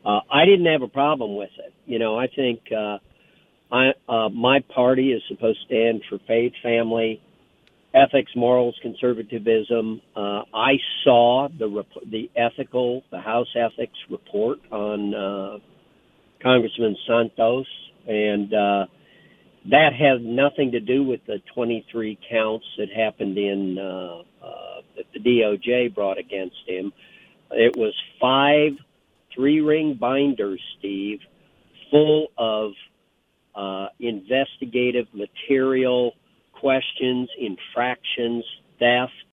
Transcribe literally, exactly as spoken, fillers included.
Uh, I didn't have a problem with it. You know, I think uh, I, uh, my party is supposed to stand for faith, family, ethics, morals, conservatism. Uh, I saw the rep- the ethical, the House ethics report on uh, Congressman Santos, and uh, that had nothing to do with the twenty-three counts that happened in uh, uh, that the D O J brought against him. It was five three-ring binders, Steve, full of uh, investigative material, questions, infractions, theft,